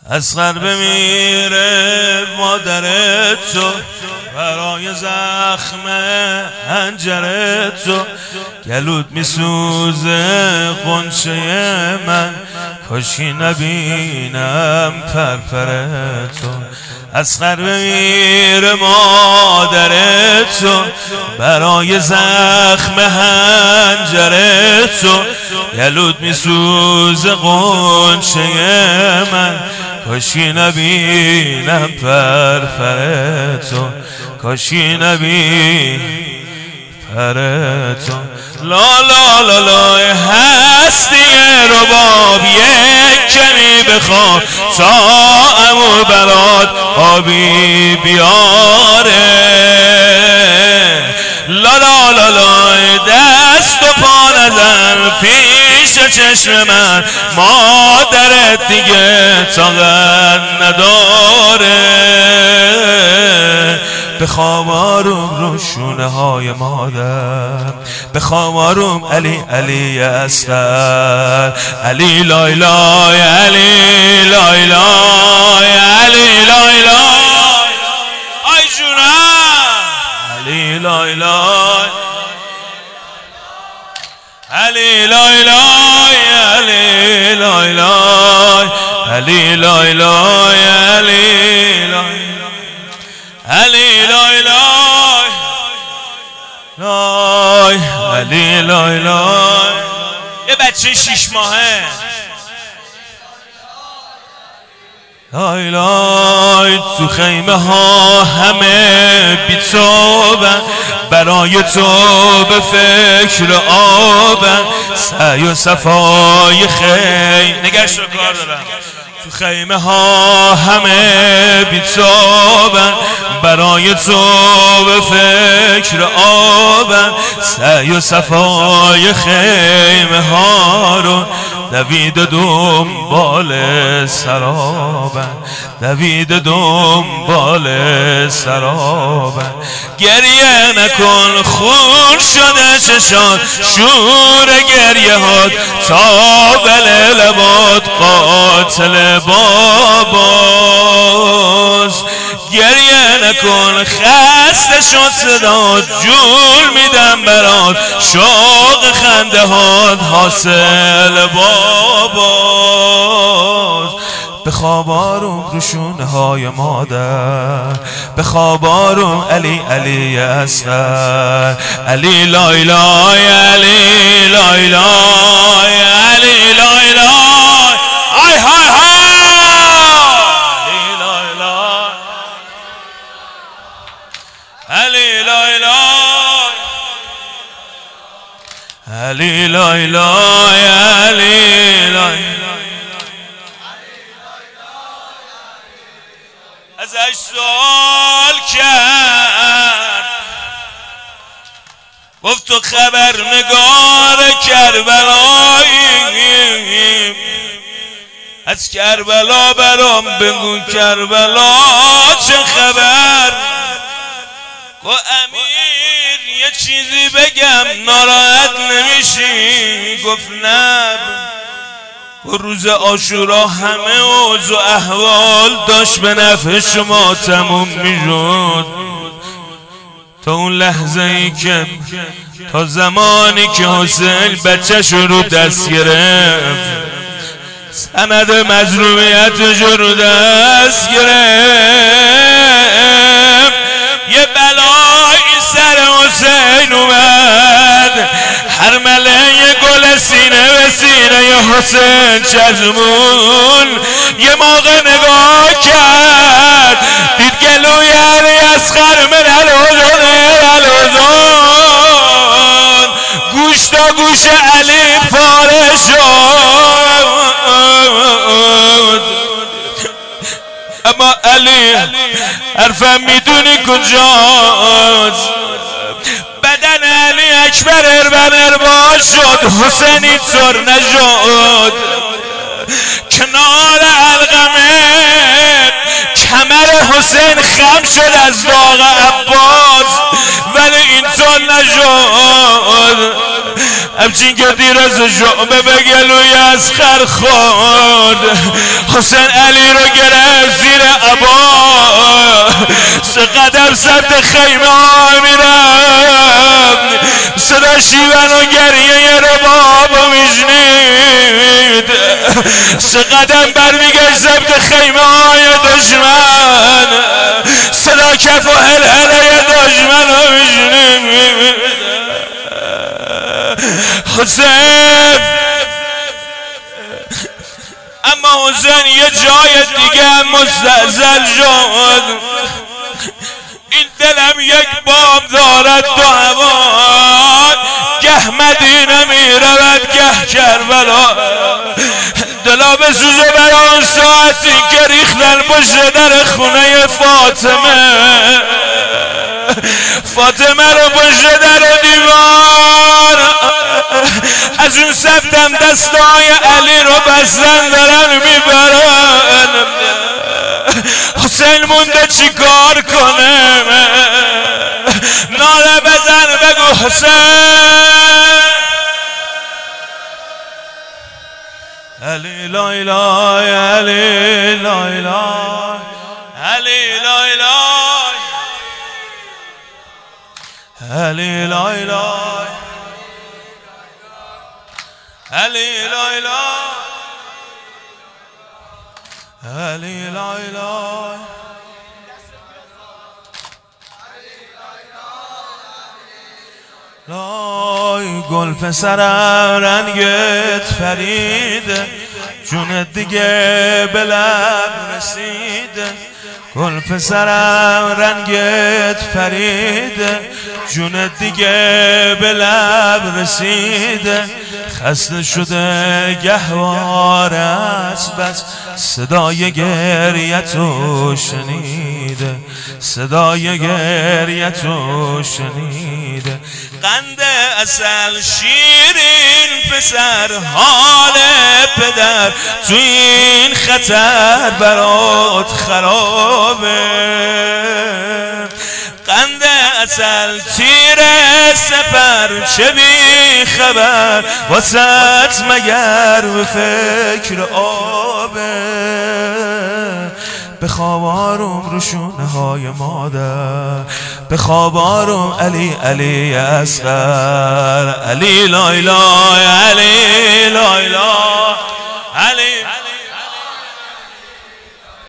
اصغر بمیره مادر تو برای زخم حنجر تو، گلوت میسوزه غنچه من کاشی نبینم پرپر تو. اصغر بمیره مادر تو برای زخم حنجر تو، گلوت میسوزه غنچه من کاشی نبینم پرپر تو، کاشی نبینم پرپر تو. لا لا لا لا هستی رباب یک کمی بخواب تا عمو برات آبی بیاره. لا لا لا لا دست و پا نزن پیش چشم من، مادرت دیگه طاقت نداره. بخواب آروم رو شونه های مادر، بخواب آروم علی علی اصغر، علی لای لای علی لای لای علی لای لای آی جونم علی لای لای علی لای لای علی لای لای علی لای لای علی لای علی لای لای لای علی لای لای. یه بچه 6 ماهه لای لای تو خیمه ها همه بی‌تابن، برای تو به فکر آبن، سعی و صفای خیمه نگشت رو کار دارم. تو خیمه ها همه بی‌تابن، برای تو به فکر آبن، سعی و صفای خیمه ها رو دوید دنبال سرابن، دوید دنبال سرابن. گریه نکن خون شده چشات، شور گریه هات تا بل لبات قاتل باباز. گریه نکن خسته شد صدات، جول میدم برات شوق خنده هات حاصل باباز. بخواب آروم رو شونه های مادر، بخواب آروم علی علی اصغر، علی لای لای علی لای لای علی لای لای آی های های علی لای لای علی لای لای علی لای لای علی لای. ازش سوال کرد گفت تو خبرنگار کربلایی، از کربلا برام بگو کربلا چه خبر. گفت امیر یه چیزی بگم ناراحت نمیشی؟ گفت نه. و روز عاشورا همه اوضاع و احوال داشت به نفع شما تموم میشد، تا اون لحظه ای که تا زمانی که حسین بچه‌ش رو دست گرفت، سند مظلومیتش رو دست گرفت، یه بلایی سر حسین اومد. هر مله گل سینه به سینه حسین چشمون یه موقع نگاه کرد، دید گلوی علی اصغر من الحزن الحزن، گوش تا گوش علی پاره شد. اما علی حرفم میدونی کجاست؟ بدن علی اکبر اربا شد، حسین اینطور نشد. کنار علقمه کمر حسین خم شد از داغ عباس، ولی اینطور نشد. همچین که دیر از شعبه به گلوی اسخر خورد حسین علی رو گرفت زیر عبا 3 قدم سمت خیمه ها میرم صدا شیون و گریه رباب میشنید 3 قدم برمیگشت سمت خیمه های دشمن صدا کف و هلهله دشمن رو میشنید حسین اما حسین یه جای دیگه مستعزل شد این دلم یک باب دارد 2 هوا گه مدینه میرود گه کربلا دلا به سوزه برای ساعتی که ریختن پشت در خونه فاطمه رو پشت در دیوار از اون سفتم دستای علی رو بستن دارن میبرن حسین مونده چی کار کنه ناله بزن بگو حسین علی لا اله علی لا اله علی لا اله علی لا اله علی لا اله علی لا اله لای گل پسرم رنگت فریده جونت دیگه به لب رسیده گل پسرم رنگت فریده جونت دیگه به لب رسیده خسته شده گهوارت بس صدای گریتو شنیده صدای گریتو شنیده قند عسل شیرین پسر حال پدر تو این خطر برات خرابه قند عسل تیر سپر چه بی خبر واسط مگر به فکر آبه بخواب آروم رو شونه های مادر بخواب آروم علی علی اصغر علی لا اله علی لا اله علی